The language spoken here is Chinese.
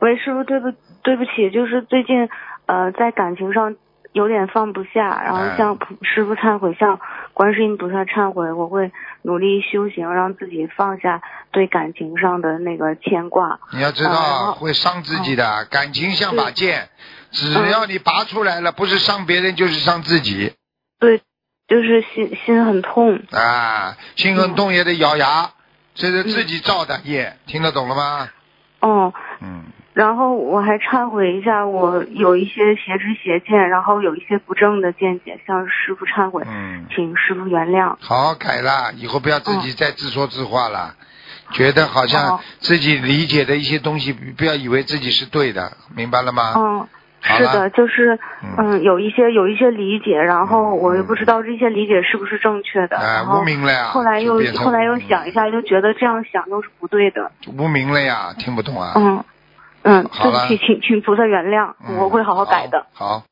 喂，师傅，对不起，就是最近在感情上有点放不下，然后向师傅忏悔，向观世音菩萨忏悔，我会努力修行，让自己放下对感情上的那个牵挂。 你要知道，会伤自己的。感情像把剑，只要你拔出来了，不是伤别人就是伤自己。 对，就是心很痛啊，心很痛也得咬牙，这是自己造的业，听得懂了吗？ 哦，然后我还忏悔一下，我有一些邪知邪见，然后有一些不正的见解，向师父忏悔，请师父原谅。 好好改了，以后不要自己再自说自话了，觉得好像自己理解的一些东西，不要以为自己是对的，明白了吗？ 是的，就是有一些理解，然后我又不知道这些理解是不是正确的，然后污名了呀。 后来又想一下，就觉得这样想又是不对的。 污名了呀，听不懂啊。 对不起，请菩萨原谅，我会好好改的。 好。